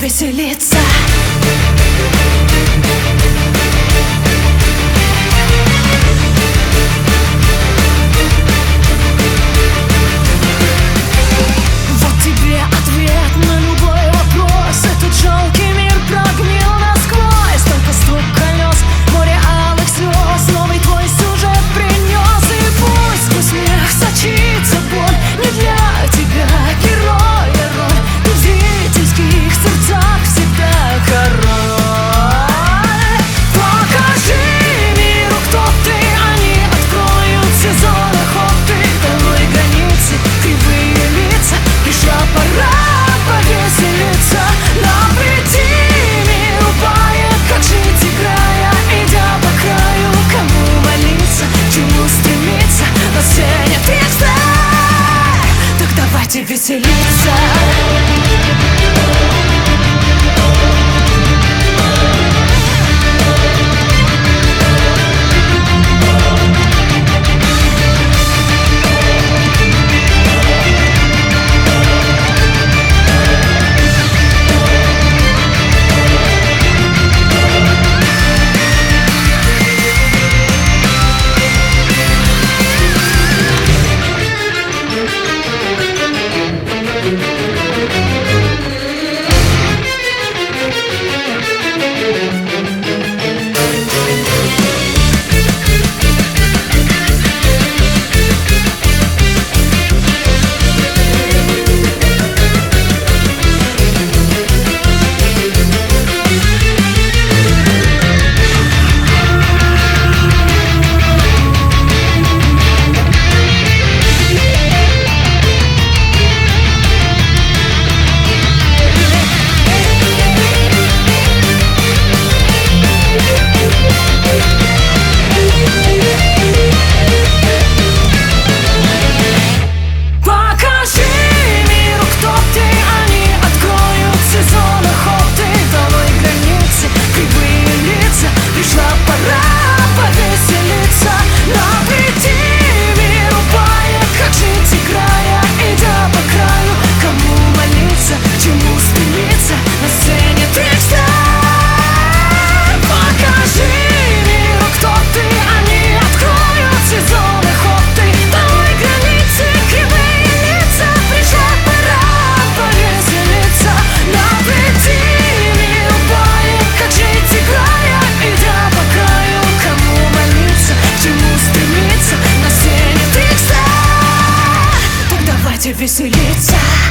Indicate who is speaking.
Speaker 1: веселиться. Вот тебе ответ на любой вопрос. Этот жалкий мир прогнил насквозь. Только стук колес, море алых слез новый твой сюжет принес. И пусть сквозь смех сочится боль, не для тебя героя роль. Ты в зрительских сердцах всегда король. Покажи миру, кто ты, они откроют сезон охоты. Долой границы, кривые лица, пришла пора повеселиться. Нам прийти миру поет, как жить играя, идя по краю. Кому молиться, чему стремиться, на сцене текста. Так давайте веселиться. Веселиться.